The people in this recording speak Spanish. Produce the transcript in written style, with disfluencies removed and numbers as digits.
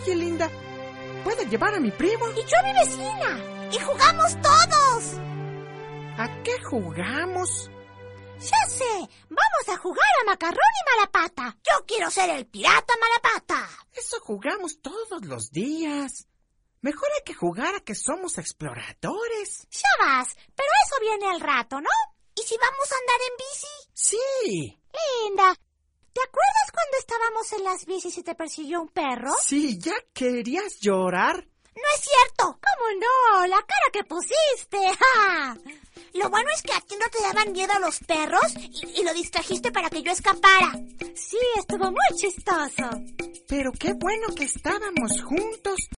Oye, Linda, ¿puedo llevar a mi primo? Y yo a mi vecina. Y jugamos todos. ¿A qué jugamos? Ya sé, vamos a jugar a Macarrón y Malapata. Yo quiero ser el pirata Malapata. Eso jugamos todos los días. Mejor hay que jugar a que somos exploradores. Ya vas, pero eso viene al rato, ¿no? ¿Y si vamos a andar en bici? Sí. Linda, ¿te acuerdas cuando estábamos en las bicis y te persiguió un perro? Sí, ¿ya querías llorar? No es cierto. ¿Cómo no? La cara que pusiste. ¡Ja! Lo bueno es que a ti no te daban miedo los perros y lo distrajiste para que yo escapara. Sí, estuvo muy chistoso. Pero qué bueno que estábamos juntos.